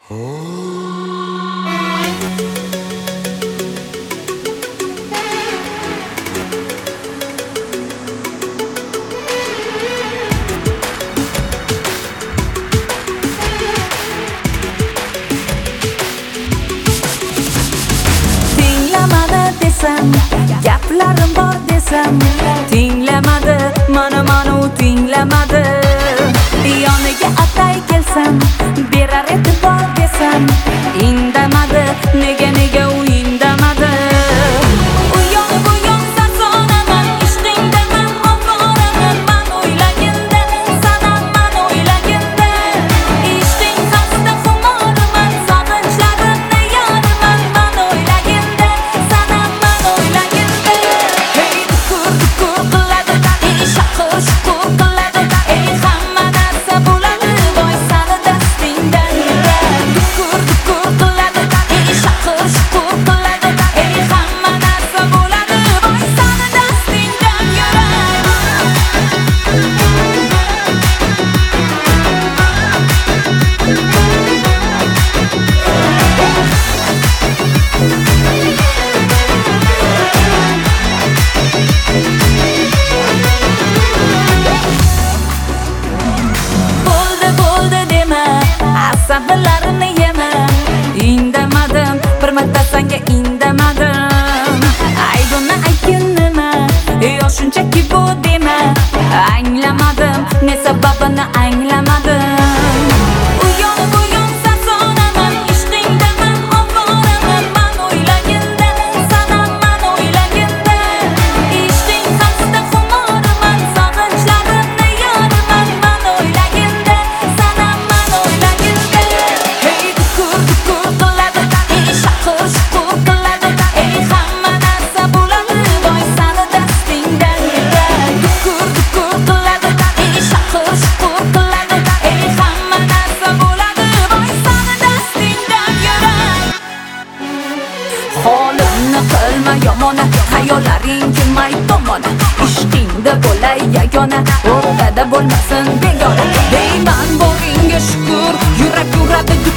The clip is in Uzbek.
Gaplarim bor desam tinglamadi, mana u tinglamadi. Yoniga atay kelsam berar e'tibor desam indamadi, nega u indamadi. U yoq bu yoq sarsonaman, ishqingdaman, ovoraman. Man o'ylaganda sanam, man o'ylaganda ishqing xasta xumorman, sog'inchlarimni yoriman. Man o'ylaganda sanam, man o'ylaganda hey dukur qiladi, shaqir shukur qiladi, hamma narsa bo'ladi voy sani dastingdan yurar. Dukur qiladi, shaqir shukur qiladi, hamma narsa bo'ladi voy sani dastingdan yurar. Bo'ldi dema, asablarimni yema. Indamadim, bir marta senga indamadim. Aybimni aytgin nima, yo shunchaki bu dema. Anglamadim, ne sababini anglamadim. U yoq bu yoq sarsonaman, ishqingdaman, ovoraman. Man o'ylaganda sanam, man o'ylaganda ishqing xasta xumorman, sog'inchlarimni yoriman. Man o'ylaganda sanam, man o'ylaganda hey dukur qiladi, shaqir shukur qiladi, hamma narsa bo'ladi voy sani dastingdan yurar. Dukur qiladi, shaqir shukur qiladi, hamma narsa bo'ladi voy sani dastingdan yurar. Holimni qilma yomona, xayollaring kelmay tomona. Ishqingda bo'lay yagona, o'rtada bo'lmasin begona. Deyman boringga shukur, yurak uradi